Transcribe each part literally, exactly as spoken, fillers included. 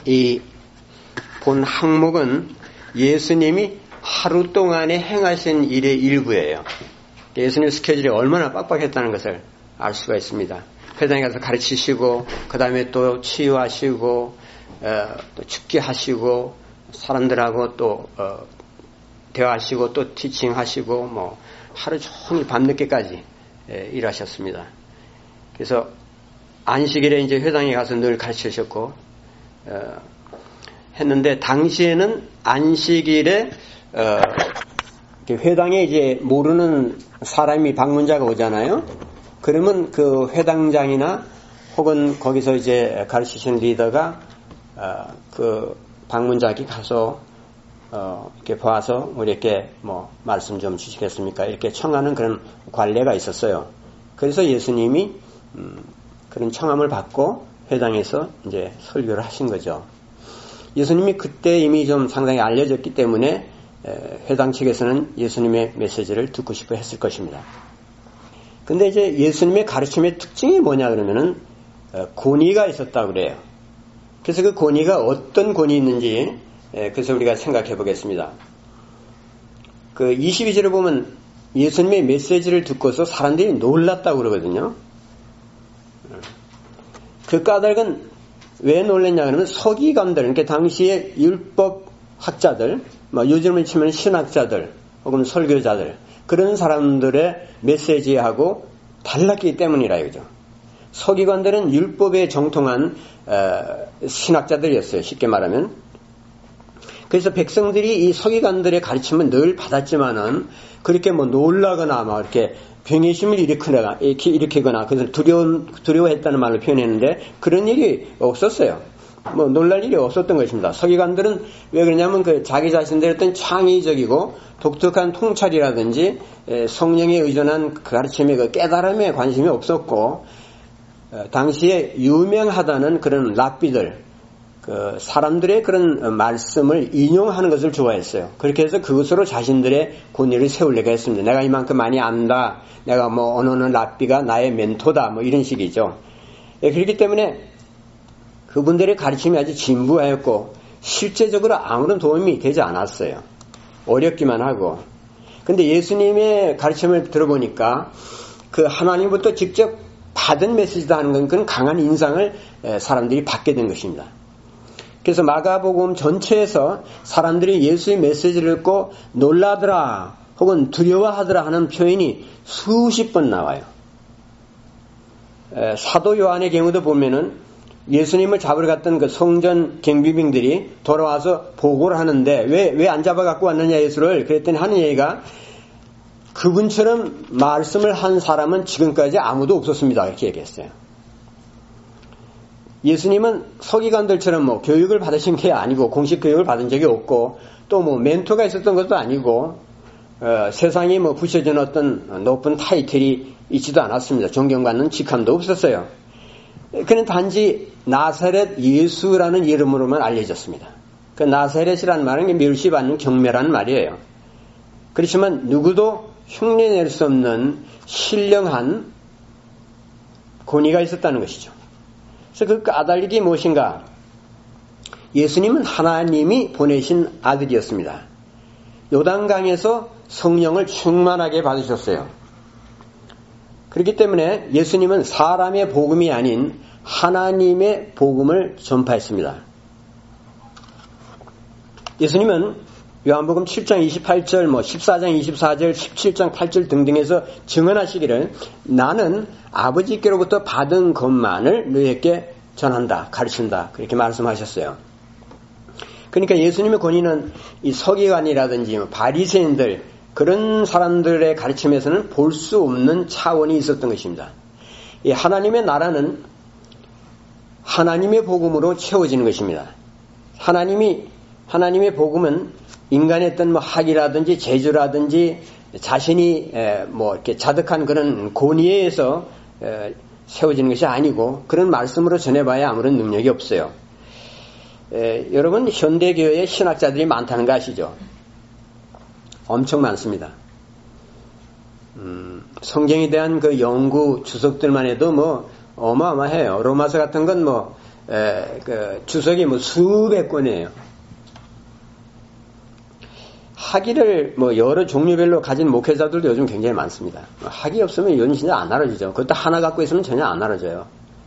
이 본 항목은 예수님이 하루 동안에 행하신 일의 일부예요. 예수님 스케줄이 얼마나 빡빡했다는 것을 알 수가 있습니다. 회당에 가서 가르치시고 그 다음에 또 치유하시고 어, 또 축기하시고 사람들하고 또 어, 대화하시고 또 티칭하시고 뭐 하루 종일 밤늦게까지 에, 일하셨습니다. 그래서 안식일에 이제 회당에 가서 늘 가르치셨고 어, 했는데 당시에는 안식일에 어, 회당에 이제 모르는 사람이 방문자가 오잖아요. 그러면 그 회당장이나 혹은 거기서 이제 가르치시는 리더가 어, 그 방문자에게 가서 어, 이렇게 봐서 우리에게 뭐 말씀 좀 주시겠습니까? 이렇게 청하는 그런 관례가 있었어요. 그래서 예수님이 음, 그런 청함을 받고 회당에서 이제 설교를 하신 거죠. 예수님이 그때 이미 좀 상당히 알려졌기 때문에 회당 측에서는 예수님의 메시지를 듣고 싶어 했을 것입니다. 근데 이제 예수님의 가르침의 특징이 뭐냐 그러면은 권위가 있었다고 그래요. 그래서 그 권위가 어떤 권위 있는지 그래서 우리가 생각해 보겠습니다. 그 이십이 절에 보면 예수님의 메시지를 듣고서 사람들이 놀랐다고 그러거든요. 그 까닭은 왜 놀랐냐 그러면 서기관들, 그러니까 당시의 율법 학자들, 뭐 요즘을 치면 신학자들 혹은 설교자들 그런 사람들의 메시지하고 달랐기 때문이라 이거죠. 서기관들은 율법에 정통한 어, 신학자들이었어요. 쉽게 말하면. 그래서 백성들이 이 서기관들의 가르침은 늘 받았지만은 그렇게 뭐 놀라거나 막 이렇게 경외심을 일으키거나, 일으키거나, 그래서 두려워, 두려워했다는 말로 표현했는데, 그런 일이 없었어요. 뭐, 놀랄 일이 없었던 것입니다. 서기관들은 왜 그러냐면, 그, 자기 자신들의 어떤 창의적이고, 독특한 통찰이라든지, 성령에 의존한 그 가르침의 그 깨달음에 관심이 없었고, 당시에 유명하다는 그런 랍비들, 그 사람들의 그런 말씀을 인용하는 것을 좋아했어요. 그렇게 해서 그것으로 자신들의 권위를 세우려고 했습니다. 내가 이만큼 많이 안다. 내가 뭐 어느 어느 랍비가 나의 멘토다. 뭐 이런 식이죠. 예, 그렇기 때문에 그분들의 가르침이 아주 진부하였고 실제적으로 아무런 도움이 되지 않았어요. 어렵기만 하고. 근데 예수님의 가르침을 들어보니까 그 하나님부터 직접 받은 메시지다 하는 건 그런 강한 인상을 사람들이 받게 된 것입니다. 그래서 마가복음 전체에서 사람들이 예수의 메시지를 읽고 놀라더라 혹은 두려워하더라 하는 표현이 수십 번 나와요. 사도 요한의 경우도 보면은 예수님을 잡으러 갔던 그 성전 경비병들이 돌아와서 보고를 하는데 왜, 왜 안 잡아 갖고 왔느냐 예수를 그랬더니 하는 얘기가 그분처럼 말씀을 한 사람은 지금까지 아무도 없었습니다. 이렇게 얘기했어요. 예수님은 서기관들처럼 뭐 교육을 받으신 게 아니고 공식 교육을 받은 적이 없고 또 뭐 멘토가 있었던 것도 아니고 어, 세상에 뭐 붙여진 어떤 높은 타이틀이 있지도 않았습니다. 존경받는 직함도 없었어요. 그는 단지 나사렛 예수라는 이름으로만 알려졌습니다. 그 나사렛이라는 말은 멸시받는 경매라는 말이에요. 그렇지만 누구도 흉내낼 수 없는 신령한 권위가 있었다는 것이죠. 그래서 그 까닭이 무엇인가? 예수님은 하나님이 보내신 아들이었습니다. 요단강에서 성령을 충만하게 받으셨어요. 그렇기 때문에 예수님은 사람의 복음이 아닌 하나님의 복음을 전파했습니다. 예수님은 요한복음 칠 장 이십팔 절, 뭐 십사 장 이십사 절, 십칠 장 팔 절 등등에서 증언하시기를 나는 아버지께로부터 받은 것만을 너희에게 전한다, 가르친다 그렇게 말씀하셨어요. 그러니까 예수님의 권위는 이 서기관이라든지 바리새인들 그런 사람들의 가르침에서는 볼 수 없는 차원이 있었던 것입니다. 이 하나님의 나라는 하나님의 복음으로 채워지는 것입니다. 하나님이 하나님의 복음은 인간의 어떤 뭐 학이라든지 재주라든지 자신이 뭐 이렇게 자득한 그런 권위에 의해서 세워지는 것이 아니고 그런 말씀으로 전해봐야 아무런 능력이 없어요. 에, 여러분 현대교회에 신학자들이 많다는 거 아시죠? 엄청 많습니다. 음, 성경에 대한 그 연구 주석들만 해도 뭐 어마어마해요. 로마서 같은 건 뭐 에, 그 주석이 뭐 수백 권이에요. 학위를 뭐 여러 종류별로 가진 목회자들도 요즘 굉장히 많습니다. 학위 없으면 이건 진짜 안 알아주죠. 그것도 하나 갖고 있으면 전혀 안 알아줘요.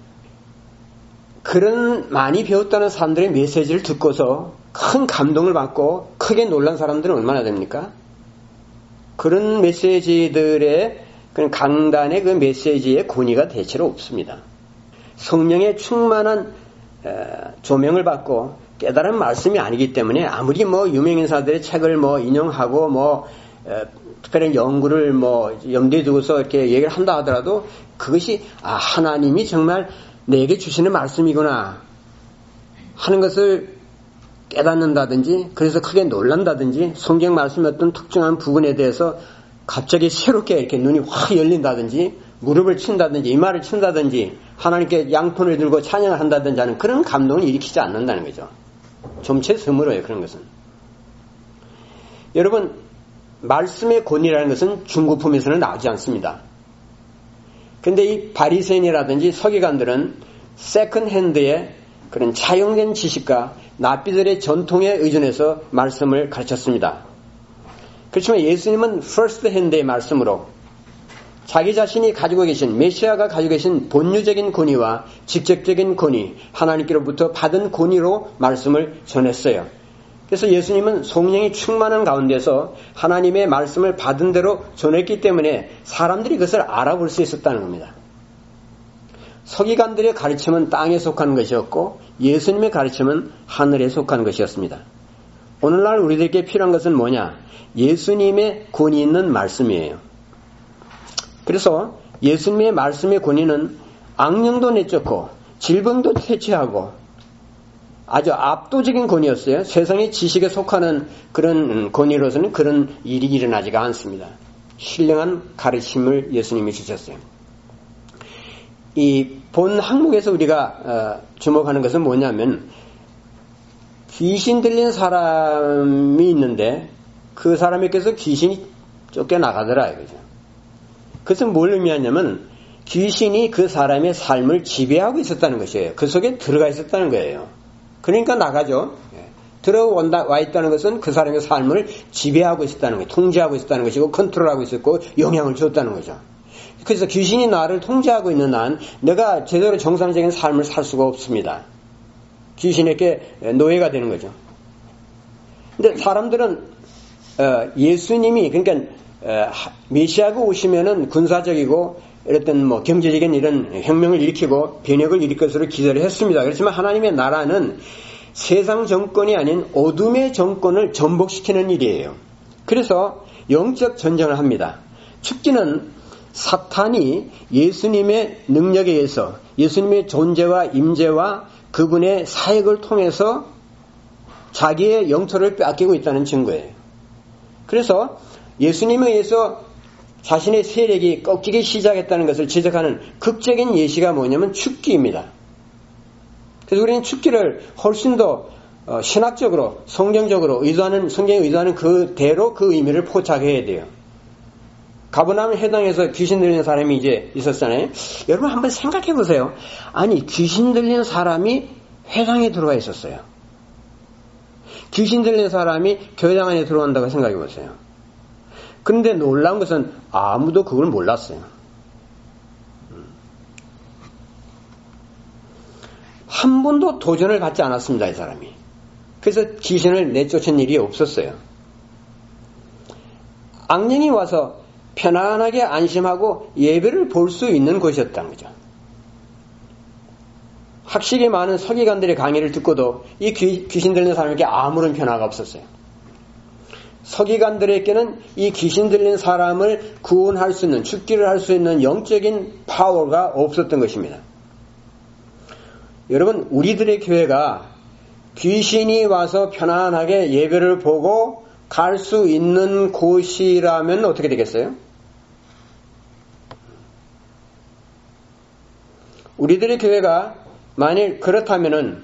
그런 많이 배웠다는 사람들의 메시지를 듣고서 큰 감동을 받고 크게 놀란 사람들은 얼마나 됩니까? 그런 메시지들의 그런 강단의 그 메시지의 권위가 대체로 없습니다. 성령의 충만한 조명을 받고 깨달은 말씀이 아니기 때문에 아무리 뭐 유명인사들의 책을 뭐 인용하고 뭐 에, 특별한 연구를 뭐 염두에 두고서 이렇게 얘기를 한다 하더라도 그것이 아 하나님이 정말 내게 주시는 말씀이구나 하는 것을 깨닫는다든지 그래서 크게 놀란다든지 성경 말씀의 어떤 특정한 부분에 대해서 갑자기 새롭게 이렇게 눈이 확 열린다든지 무릎을 친다든지 이마를 친다든지 하나님께 양손을 들고 찬양을 한다든지 하는 그런 감동을 일으키지 않는다는 거죠. 좀채 드물어요. 그런 것은. 여러분 말씀의 권위라는 것은 중고품에서는 나오지 않습니다. 그런데 이 바리새인이라든지 서기관들은 세컨핸드의 그런 차용된 지식과 납비들의 전통에 의존해서 말씀을 가르쳤습니다. 그렇지만 예수님은 퍼스트 핸드의 말씀으로 자기 자신이 가지고 계신 메시아가 가지고 계신 본유적인 권위와 직접적인 권위, 하나님께로부터 받은 권위로 말씀을 전했어요. 그래서 예수님은 성령이 충만한 가운데서 하나님의 말씀을 받은 대로 전했기 때문에 사람들이 그것을 알아볼 수 있었다는 겁니다. 서기관들의 가르침은 땅에 속한 것이었고 예수님의 가르침은 하늘에 속한 것이었습니다. 오늘날 우리들에게 필요한 것은 뭐냐? 예수님의 권위 있는 말씀이에요. 그래서 예수님의 말씀의 권위는 악령도 내쫓고 질병도 퇴치하고 아주 압도적인 권위였어요. 세상의 지식에 속하는 그런 권위로서는 그런 일이 일어나지가 않습니다. 신령한 가르침을 예수님이 주셨어요. 이 본 항목에서 우리가 주목하는 것은 뭐냐면 귀신 들린 사람이 있는데 그 사람에게서 귀신이 쫓겨나가더라 이거죠. 그것은 뭘 의미하냐면 귀신이 그 사람의 삶을 지배하고 있었다는 것이에요. 그 속에 들어가 있었다는 거예요. 그러니까 나가죠. 들어온다 와 있다는 것은 그 사람의 삶을 지배하고 있었다는 거예요. 통제하고 있었다는 것이고 컨트롤하고 있었고 영향을 줬다는 거죠. 그래서 귀신이 나를 통제하고 있는 한 내가 제대로 정상적인 삶을 살 수가 없습니다. 귀신에게 노예가 되는 거죠. 근데 사람들은 예수님이 그러니까 메시아가 오시면은 군사적이고 어떤 뭐 경제적인 이런 혁명을 일으키고 변혁을 일으킬 것으로 기대를 했습니다. 그렇지만 하나님의 나라는 세상 정권이 아닌 어둠의 정권을 전복시키는 일이에요. 그래서 영적 전쟁을 합니다. 축기는 사탄이 예수님의 능력에 의해서 예수님의 존재와 임재와 그분의 사역을 통해서 자기의 영토를 빼앗기고 있다는 증거예요. 그래서 예수님에 의해서 자신의 세력이 꺾이기 시작했다는 것을 지적하는 극적인 예시가 뭐냐면 축기입니다. 그래서 우리는 축기를 훨씬 더 신학적으로 성경적으로 의도하는 성경에 의도하는 그대로 그 의미를 포착해야 돼요. 가버나움 해당에서 귀신 들리는 사람이 이제 있었잖아요. 여러분 한번 생각해 보세요. 아니 귀신 들리는 사람이 회당에 들어와 있었어요. 귀신 들리는 사람이 교회당 안에 들어온다고 생각해 보세요. 그런데 놀라운 것은 아무도 그걸 몰랐어요. 한 번도 도전을 받지 않았습니다, 이 사람이. 그래서 귀신을 내쫓은 일이 없었어요. 악령이 와서 편안하게 안심하고 예배를 볼 수 있는 곳이었다는 거죠. 학식이 많은 서기관들의 강의를 듣고도 이 귀, 귀신 들리는 사람에게 아무런 변화가 없었어요. 서기관들에게는 이 귀신 들린 사람을 구원할 수 있는, 죽기를 할 수 있는 영적인 파워가 없었던 것입니다. 여러분, 우리들의 교회가 귀신이 와서 편안하게 예배를 보고 갈 수 있는 곳이라면 어떻게 되겠어요? 우리들의 교회가 만일 그렇다면은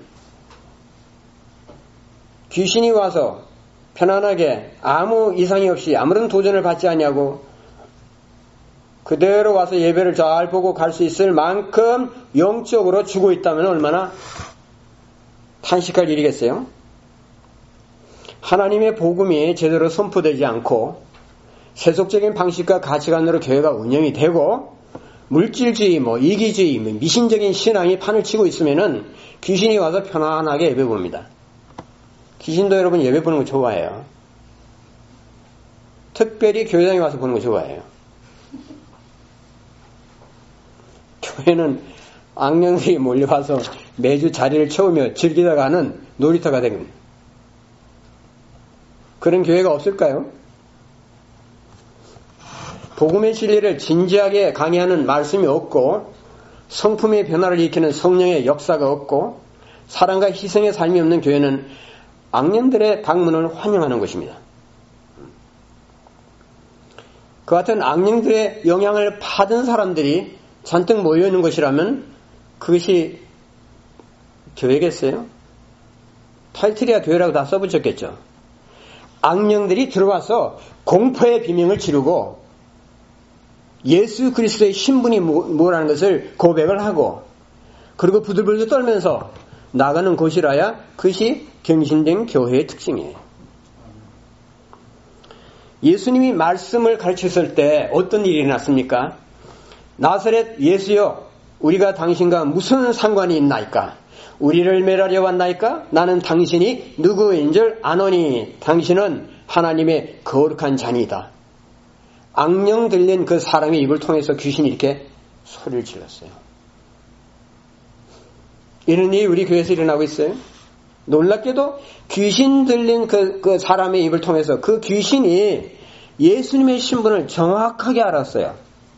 귀신이 와서 편안하게 아무 이상이 없이 아무런 도전을 받지 않냐고 그대로 와서 예배를 잘 보고 갈 수 있을 만큼 영적으로 주고 있다면 얼마나 탄식할 일이겠어요? 하나님의 복음이 제대로 선포되지 않고 세속적인 방식과 가치관으로 교회가 운영이 되고 물질주의, 뭐 이기주의, 뭐 미신적인 신앙이 판을 치고 있으면은 귀신이 와서 편안하게 예배 봅니다. 귀신도 여러분 예배 보는 거 좋아해요. 특별히 교회당에 와서 보는 거 좋아해요. 교회는 악령들이 몰려와서 매주 자리를 채우며 즐기다가는 놀이터가 됩니다. 그런 교회가 없을까요? 복음의 진리를 진지하게 강의하는 말씀이 없고 성품의 변화를 일으키는 성령의 역사가 없고 사랑과 희생의 삶이 없는 교회는 악령들의 방문을 환영하는 것입니다. 그 같은 악령들의 영향을 받은 사람들이 잔뜩 모여있는 것이라면 그것이 교회겠어요? 타이틀이야 교회라고 다 써붙였겠죠. 악령들이 들어와서 공포의 비명을 지르고 예수 그리스도의 신분이 뭐라는 것을 고백을 하고 그리고 부들부들 떨면서 나가는 곳이라야 그것이 경신된 교회의 특징이에요. 예수님이 말씀을 가르쳤을 때 어떤 일이 일어났습니까? 나사렛 예수여, 우리가 당신과 무슨 상관이 있나이까? 우리를 멸하려 왔나이까? 나는 당신이 누구인 줄 아노니 당신은 하나님의 거룩한 자니이다. 악령 들린 그 사람의 입을 통해서 귀신이 이렇게 소리를 질렀어요. 이런 일이 우리 교회에서 일어나고 있어요. 놀랍게도 귀신 들린 그, 그 사람의 입을 통해서 그 귀신이 예수님의 신분을 정확하게 알았어요.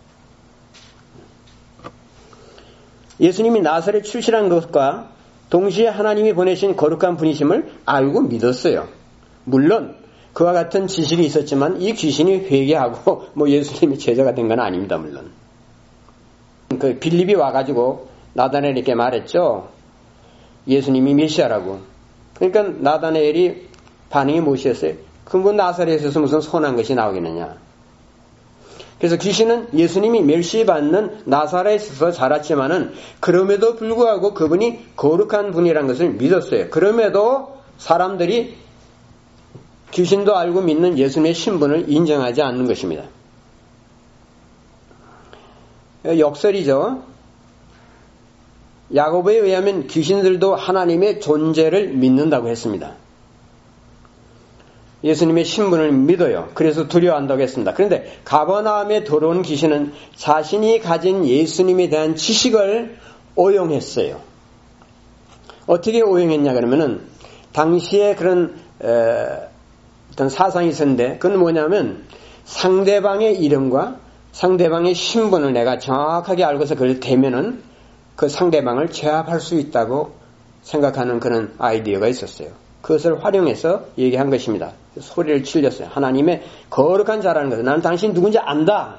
예수님이 나사렛 출신한 것과 동시에 하나님이 보내신 거룩한 분이심을 알고 믿었어요. 물론 그와 같은 지식이 있었지만 이 귀신이 회개하고 뭐 예수님의 제자가 된 건 아닙니다. 물론 그 빌립이 와가지고 나다나엘에게 말했죠. 예수님이 메시아라고. 그러니까 나다나엘이 반응이 무엇이었어요? 그뭐 나사렛에서 무슨 선한 것이 나오겠느냐. 그래서 귀신은 예수님이 멸시받는 나사렛에서 자랐지만은 그럼에도 불구하고 그분이 거룩한 분이라는 것을 믿었어요. 그럼에도 사람들이 귀신도 알고 믿는 예수님의 신분을 인정하지 않는 것입니다. 역설이죠. 야고보에 의하면 귀신들도 하나님의 존재를 믿는다고 했습니다. 예수님의 신분을 믿어요. 그래서 두려워한다고 했습니다. 그런데 가버나움에 들어온 귀신은 자신이 가진 예수님에 대한 지식을 오용했어요. 어떻게 오용했냐 그러면은 당시에 그런 에, 어떤 사상이 있었는데 그건 뭐냐면 상대방의 이름과 상대방의 신분을 내가 정확하게 알고서 그걸 대면은 그 상대방을 제압할 수 있다고 생각하는 그런 아이디어가 있었어요. 그것을 활용해서 얘기한 것입니다. 소리를 질렸어요. 하나님의 거룩한 자라는 것을 나는 당신 누군지 안다.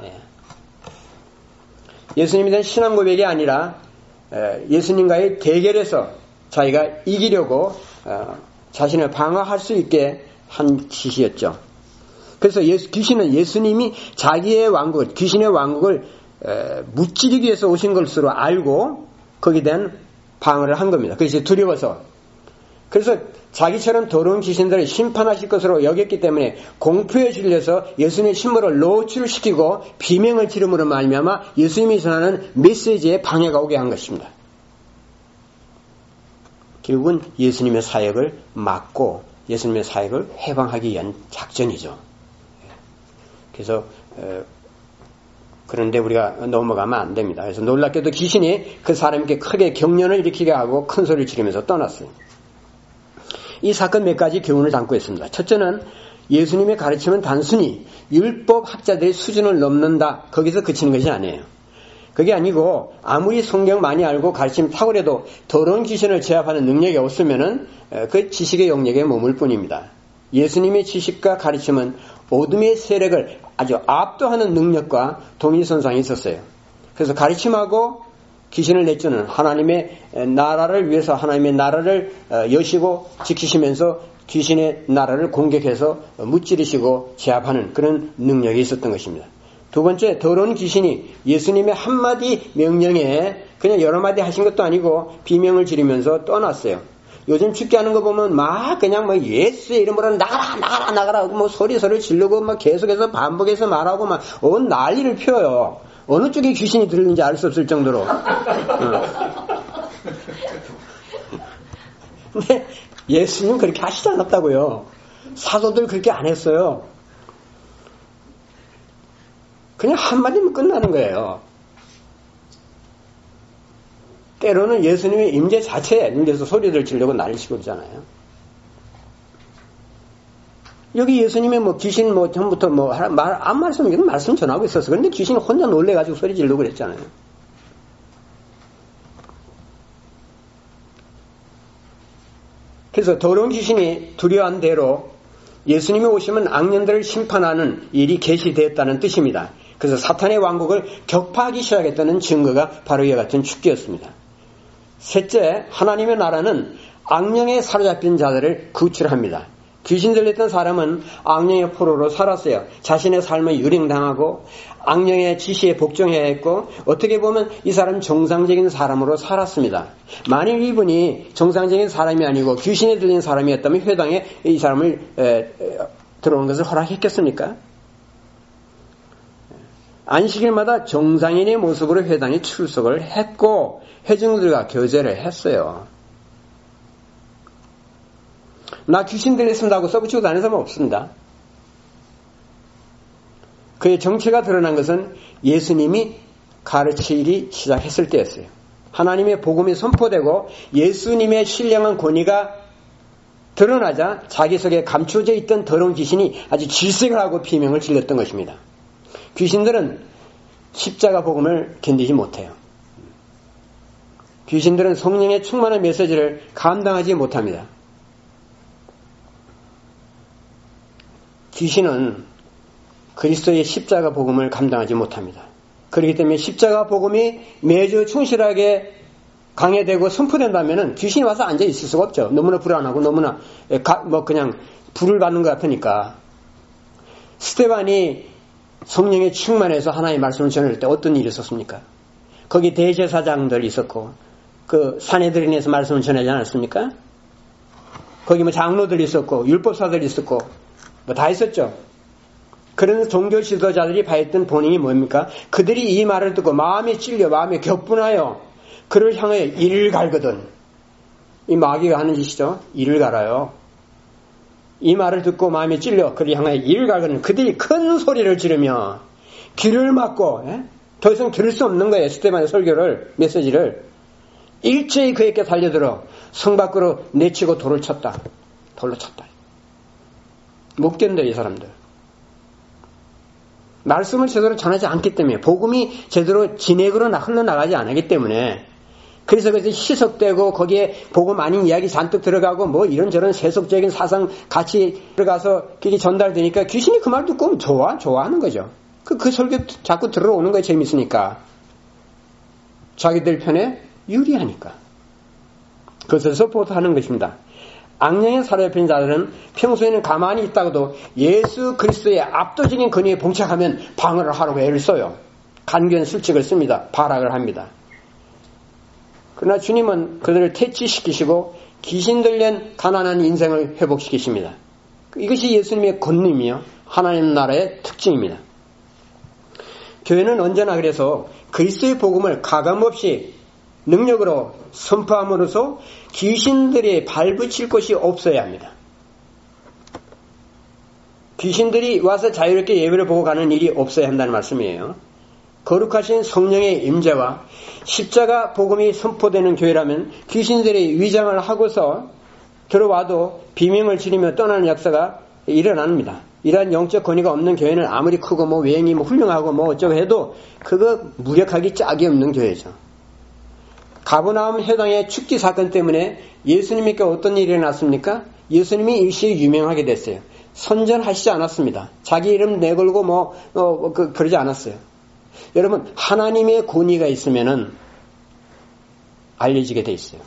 예수님에 대한 신앙 고백이 아니라 예수님과의 대결에서 자기가 이기려고 자신을 방어할 수 있게 한 짓이었죠. 그래서 예수, 귀신은 예수님이 자기의 왕국을, 귀신의 왕국을 무찌르기 위해서 오신 것으로 알고 거기에 대한 방어를 한 겁니다. 그래서 두려워서. 그래서 자기처럼 더러운 귀신들을 심판하실 것으로 여겼기 때문에 공포에 질려서 예수님의 신분을 노출시키고 비명을 지름으로 말미암아 예수님이 전하는 메시지에 방해가 오게 한 것입니다. 결국은 예수님의 사역을 막고 예수님의 사역을 해방하기 위한 작전이죠. 그래서 그런데 우리가 넘어가면 안 됩니다. 그래서 놀랍게도 귀신이 그 사람에게 크게 경련을 일으키게 하고 큰 소리를 지르면서 떠났어요. 이 사건 몇 가지 교훈을 담고 있습니다. 첫째는 예수님의 가르침은 단순히 율법 학자들의 수준을 넘는다. 거기서 그치는 것이 아니에요. 그게 아니고 아무리 성경 많이 알고 가르침 탁월해도 더러운 귀신을 제압하는 능력이 없으면은 그 지식의 영역에 머물 뿐입니다. 예수님의 지식과 가르침은 어둠의 세력을 아주 압도하는 능력과 동일선상에 있었어요. 그래서 가르침하고 귀신을 내쫓는 하나님의 나라를 위해서 하나님의 나라를 여시고 지키시면서 귀신의 나라를 공격해서 무찌르시고 제압하는 그런 능력이 있었던 것입니다. 두 번째, 더러운 귀신이 예수님의 한마디 명령에 그냥 여러 마디 하신 것도 아니고 비명을 지르면서 떠났어요. 요즘 죽게 하는 거 보면 막 그냥 뭐 예수의 이름으로 나가라 나가라 나가라 뭐 소리 소리 지르고 막 계속해서 반복해서 말하고 막 온 난리를 펴요. 어느 쪽에 귀신이 들리는지 알 수 없을 정도로. 근데 예수님 그렇게 하시지 않았다고요. 사도들 그렇게 안 했어요. 그냥 한마디면 끝나는 거예요. 때로는 예수님의 임재 자체에 임재에서 소리를 지르려고 난리치고 있잖아요. 여기 예수님의 뭐 귀신 뭐 전부터 뭐 말 안 말씀이든 말씀 전하고 있었어. 그런데 귀신이 혼자 놀래가지고 소리 지르려고 그랬잖아요. 그래서 더러운 귀신이 두려워한 대로 예수님이 오시면 악년들을 심판하는 일이 계시되었다는 뜻입니다. 그래서 사탄의 왕국을 격파하기 시작했다는 증거가 바로 이와 같은 축기였습니다. 셋째, 하나님의 나라는 악령에 사로잡힌 자들을 구출합니다. 귀신 들렸던 사람은 악령의 포로로 살았어요. 자신의 삶을 유령당하고 악령의 지시에 복종해야 했고 어떻게 보면 이 사람은 정상적인 사람으로 살았습니다. 만일 이분이 정상적인 사람이 아니고 귀신에 들린 사람이었다면 회당에 이 사람을 에, 에, 들어오는 것을 허락했겠습니까? 안식일마다 정상인의 모습으로 회당에 출석을 했고 회중들과 교제를 했어요. 나 귀신 들렸습니다 하고 써붙이고 다니는 사람은 없습니다. 그의 정체가 드러난 것은 예수님이 가르치기 시작했을 때였어요. 하나님의 복음이 선포되고 예수님의 신령한 권위가 드러나자 자기 속에 감춰져 있던 더러운 귀신이 아주 질색을 하고 비명을 질렀던 것입니다. 귀신들은 십자가 복음을 견디지 못해요. 귀신들은 성령의 충만한 메시지를 감당하지 못합니다. 귀신은 그리스도의 십자가 복음을 감당하지 못합니다. 그렇기 때문에 십자가 복음이 매주 충실하게 강해되고 선포된다면 귀신이 와서 앉아 있을 수가 없죠. 너무나 불안하고 너무나 가, 뭐 그냥 불을 받는 것 같으니까. 스데반이 성령에 충만해서 하나님의 말씀을 전할 때 어떤 일이 있었습니까? 거기 대제사장들이 있었고 그 산헤드린에서 말씀을 전하지 않았습니까? 거기 뭐 장로들이 있었고 율법사들이 있었고 뭐 다 있었죠. 그런 종교 지도자들이 바했던 본인이 뭡니까? 그들이 이 말을 듣고 마음이 찔려 마음이 격분하여 그를 향해 이를 갈거든. 이 마귀가 하는 짓이죠. 이를 갈아요. 이 말을 듣고 마음이 찔려 그를 향해 이를 갈거든. 그들이 큰 소리를 지르며 귀를 막고 예? 더 이상 들을 수 없는 거예요. 스데반의 설교를 메시지를 일제히 그에게 달려들어 성 밖으로 내치고 돌을 쳤다. 돌로 쳤다. 못 견뎌 이 사람들. 말씀을 제대로 전하지 않기 때문에 복음이 제대로 진액으로 흘러나가지 않기 때문에 그래서 그래서 희석되고 거기에 복음 아닌 이야기 잔뜩 들어가고 뭐 이런저런 세속적인 사상 같이 들어가서 그게 전달되니까 귀신이 그 말 듣고 좋아 좋아하는 거죠. 그, 그 설교 자꾸 들어오는 거예요. 재밌으니까. 자기들 편에 유리하니까. 그것을 서포트하는 것입니다. 악령에 사로잡힌 자들은 평소에는 가만히 있다가도 예수 그리스도의 압도적인 권위에 봉착하면 방어를 하려고 애를 써요. 간견 술책을 씁니다. 발악을 합니다. 그러나 주님은 그들을 퇴치시키시고 귀신 들린 가난한 인생을 회복시키십니다. 이것이 예수님의 권능이며 하나님 나라의 특징입니다. 교회는 언제나 그래서 그리스도의 복음을 가감없이 능력으로 선포함으로써 귀신들이 발붙일 곳이 없어야 합니다. 귀신들이 와서 자유롭게 예배를 보고 가는 일이 없어야 한다는 말씀이에요. 거룩하신 성령의 임재와 십자가 복음이 선포되는 교회라면 귀신들이 위장을 하고서 들어와도 비명을 지르며 떠나는 역사가 일어납니다. 이러한 영적 권위가 없는 교회는 아무리 크고 뭐 외행이 뭐 훌륭하고 뭐 어쩌고 해도 그거 무력하기 짝이 없는 교회죠. 가버나움 회당의 축기 사건 때문에 예수님께 어떤 일이 일어났습니까? 예수님이 일시에 유명하게 됐어요. 선전하시지 않았습니다. 자기 이름 내걸고 뭐 어, 그, 그러지 않았어요. 여러분 하나님의 권위가 있으면은 알려지게 돼 있어요.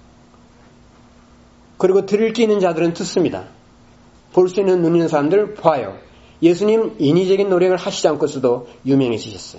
그리고 들을 게 있는 자들은 듣습니다. 볼 수 있는 눈 있는 사람들 봐요. 예수님 인위적인 노력을 하시지 않고서도 유명해지셨어요.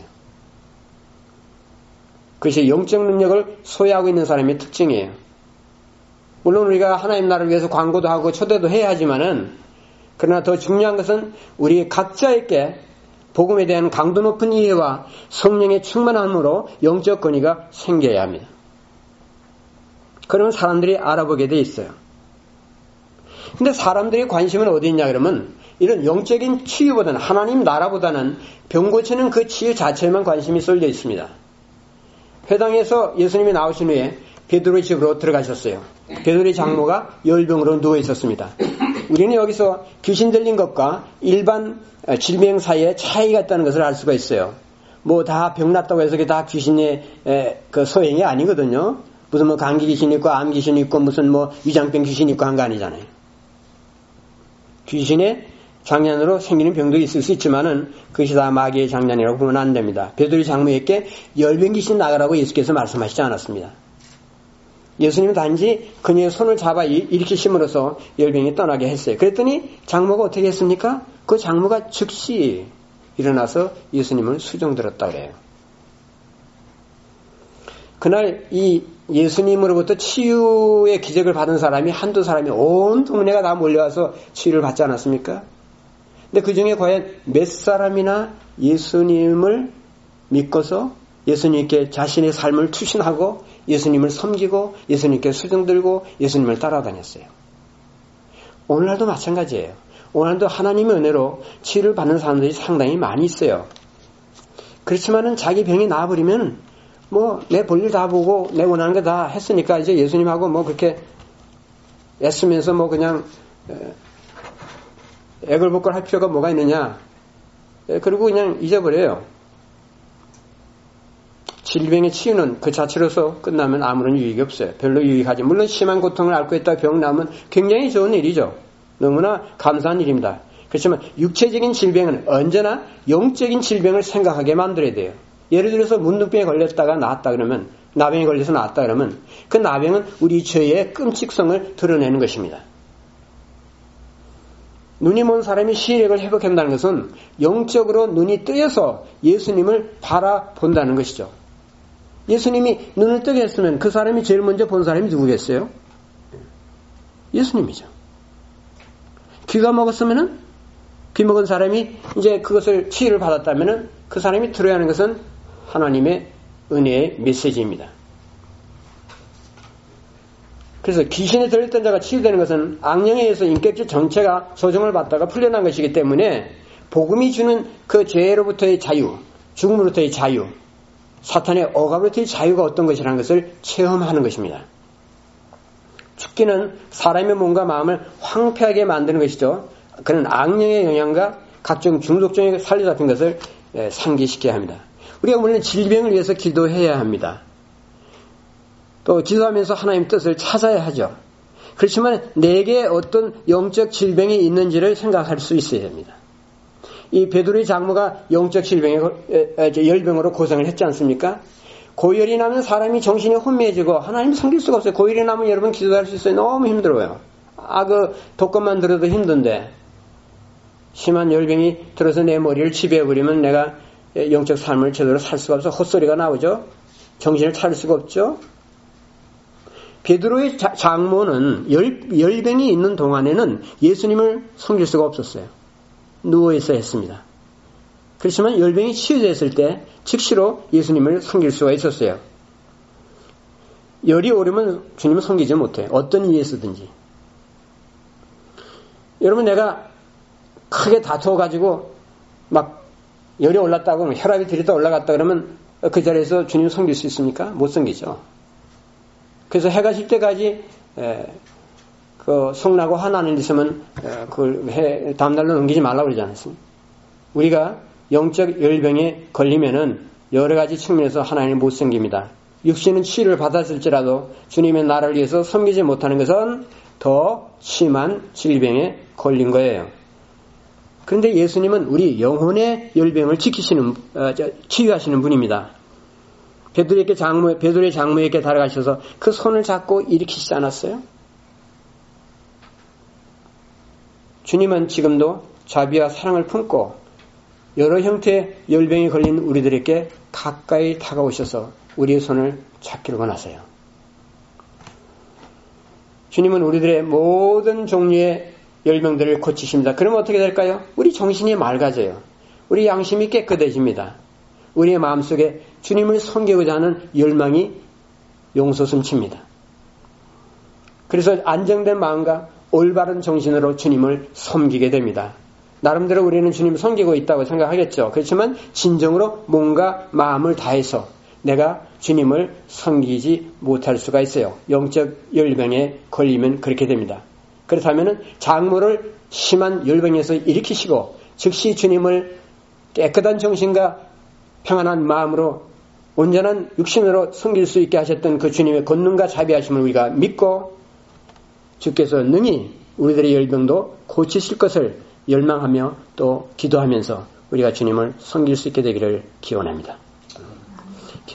그것이 영적 능력을 소유하고 있는 사람의 특징이에요. 물론 우리가 하나님 나라를 위해서 광고도 하고 초대도 해야 하지만은, 그러나 더 중요한 것은 우리 각자에게 복음에 대한 강도 높은 이해와 성령의 충만함으로 영적 권위가 생겨야 합니다. 그러면 사람들이 알아보게 돼 있어요. 근데 사람들의 관심은 어디 있냐 그러면 이런 영적인 치유보다는, 하나님 나라보다는 병 고치는 그 치유 자체에만 관심이 쏠려 있습니다. 회당에서 예수님이 나오신 후에 베드로의 집으로 들어가셨어요. 베드로의 장모가 열병으로 누워 있었습니다. 우리는 여기서 귀신 들린 것과 일반 질병 사이에 차이가 있다는 것을 알 수가 있어요. 뭐 다 병 났다고 해서 그게 다 귀신의 그 소행이 아니거든요. 무슨 뭐 감기 귀신 있고 암 귀신 있고 무슨 뭐 위장병 귀신 있고 한 거 아니잖아요. 귀신의 장난으로 생기는 병도 있을 수 있지만은 그것이 다 마귀의 장난이라고 보면 안 됩니다. 베드로의 장모에게 열병 귀신 나가라고 예수께서 말씀하시지 않았습니다. 예수님은 단지 그녀의 손을 잡아 일으키심으로써 열병이 떠나게 했어요. 그랬더니 장모가 어떻게 했습니까? 그 장모가 즉시 일어나서 예수님을 수종들었다 그래요. 그날 이 예수님으로부터 치유의 기적을 받은 사람이 한두 사람이 온 동네가 다 몰려와서 치유를 받지 않았습니까? 근데 그 중에 과연 몇 사람이나 예수님을 믿고서 예수님께 자신의 삶을 투신하고 예수님을 섬기고 예수님께 수종들고 예수님을 따라다녔어요. 오늘날도 마찬가지예요. 오늘날도 하나님의 은혜로 치유를 받는 사람들이 상당히 많이 있어요. 그렇지만은 자기 병이 나아버리면 뭐 내 볼일 다 보고 내 원하는 거 다 했으니까 이제 예수님하고 뭐 그렇게 애쓰면서 뭐 그냥 애걸복걸 할 필요가 뭐가 있느냐. 그리고 그냥 잊어버려요. 질병의 치유는 그 자체로서 끝나면 아무런 유익이 없어요. 별로 유익하지. 물론 심한 고통을 앓고 있다 병 나면 굉장히 좋은 일이죠. 너무나 감사한 일입니다. 그렇지만 육체적인 질병은 언제나 영적인 질병을 생각하게 만들어야 돼요. 예를 들어서 문둥병에 걸렸다가 나았다 그러면, 나병에 걸려서 나았다 그러면 그 나병은 우리 죄의 끔찍성을 드러내는 것입니다. 눈이 먼 사람이 시력을 회복한다는 것은 영적으로 눈이 뜨여서 예수님을 바라본다는 것이죠. 예수님이 눈을 뜨게 했으면 그 사람이 제일 먼저 본 사람이 누구겠어요? 예수님이죠. 귀가 먹었으면은, 귀 먹은 사람이 이제 그것을 치유를 받았다면은 그 사람이 들어야 하는 것은 하나님의 은혜의 메시지입니다. 그래서 귀신에 들렸던 자가 치유되는 것은 악령에 의해서 인격질 전체가 조정을 받다가 풀려난 것이기 때문에 복음이 주는 그 죄로부터의 자유, 죽음으로부터의 자유, 사탄의 억압으로부터의 자유가 어떤 것이라는 것을 체험하는 것입니다. 죽기는 사람의 몸과 마음을 황폐하게 만드는 것이죠. 그런 악령의 영향과 각종 중독종에 살려잡힌 것을 상기시켜야 합니다. 우리가 물론 질병을 위해서 기도해야 합니다. 또 기도하면서 하나님 뜻을 찾아야 하죠. 그렇지만 내게 어떤 영적 질병이 있는지를 생각할 수 있어야 됩니다. 이 베드로의 장모가 영적 질병에 열병으로 고생을 했지 않습니까? 고열이 나면 사람이 정신이 혼미해지고 하나님 섬길 수가 없어요. 고열이 나면 여러분 기도할 수 있어요. 너무 힘들어요. 아, 그 독감만 들어도 힘든데 심한 열병이 들어서 내 머리를 지배해버리면 내가 영적 삶을 제대로 살 수가 없어. 헛소리가 나오죠. 정신을 차릴 수가 없죠. 베드로의 자, 장모는 열, 열병이 있는 동안에는 예수님을 섬길 수가 없었어요. 누워있어야 했습니다. 그렇지만 열병이 치유됐을 때 즉시로 예수님을 섬길 수가 있었어요. 열이 오르면 주님을 섬기지 못해요. 어떤 이유에서든지. 여러분, 내가 크게 다투어가지고 막 열이 올랐다고 혈압이 들이다 올라갔다 그러면 그 자리에서 주님을 섬길 수 있습니까? 못 섬기죠. 그래서 해가 질 때까지 에, 그 성나고 화나는 일 있으면 에, 그걸 해, 다음날로 넘기지 말라고 그러지 않았습니까? 우리가 영적 열병에 걸리면은 여러 가지 측면에서 하나님을 못 섬깁니다. 육신은 치유를 받았을지라도 주님의 나라를 위해서 섬기지 못하는 것은 더 심한 질병에 걸린 거예요. 그런데 예수님은 우리 영혼의 열병을 지키시는, 어, 치유하시는 분입니다. 베드로에게 장모, 베드로의 장모에게 달아가셔서 그 손을 잡고 일으키시지 않았어요? 주님은 지금도 자비와 사랑을 품고 여러 형태의 열병이 걸린 우리들에게 가까이 다가오셔서 우리의 손을 잡기를 원하세요. 주님은 우리들의 모든 종류의 열병들을 고치십니다. 그러면 어떻게 될까요? 우리 정신이 맑아져요. 우리 양심이 깨끗해집니다. 우리의 마음속에 주님을 섬기고자 하는 열망이 용솟음칩니다. 그래서 안정된 마음과 올바른 정신으로 주님을 섬기게 됩니다. 나름대로 우리는 주님을 섬기고 있다고 생각하겠죠. 그렇지만 진정으로 몸과 마음을 다해서 내가 주님을 섬기지 못할 수가 있어요. 영적 열병에 걸리면 그렇게 됩니다. 그렇다면 장모를 심한 열병에서 일으키시고 즉시 주님을 깨끗한 정신과 평안한 마음으로 온전한 육신으로 섬길 수 있게 하셨던 그 주님의 권능과 자비하심을 우리가 믿고 주께서 능히 우리들의 열병도 고치실 것을 열망하며 또 기도하면서 우리가 주님을 섬길 수 있게 되기를 기원합니다.